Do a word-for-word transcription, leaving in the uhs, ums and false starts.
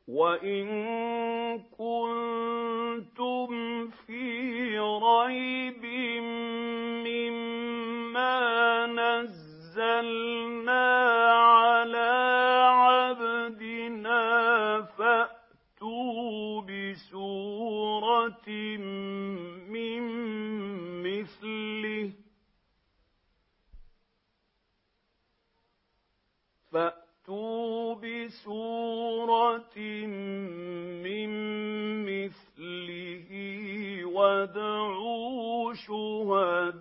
وَإِن كُنتُمْ فِي رَيْبٍ مِّمَّا نَزَّلْنَا عَلَىٰ عَبْدِنَا فَأْتُوا بِسُورَةٍ مِّن مِّثْلِهِ فَأْتُوا بِسُورَةٍ مِّن مِّثْلِهِ وَادْعُوا شُهَدَاءَكُم